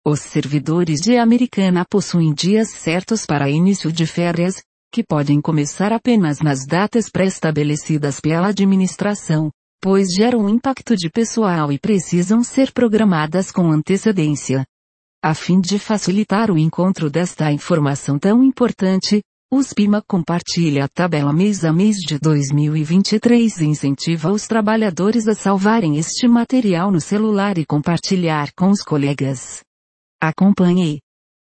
Os servidores de Americana possuem dias certos para início de férias, que podem começar apenas nas datas pré-estabelecidas pela administração, pois geram um impacto de pessoal e precisam ser programadas com antecedência. A fim de facilitar o encontro desta informação tão importante, o SPIMA compartilha a tabela mês a mês de 2023 e incentiva os trabalhadores a salvarem este material no celular e compartilhar com os colegas. Acompanhe.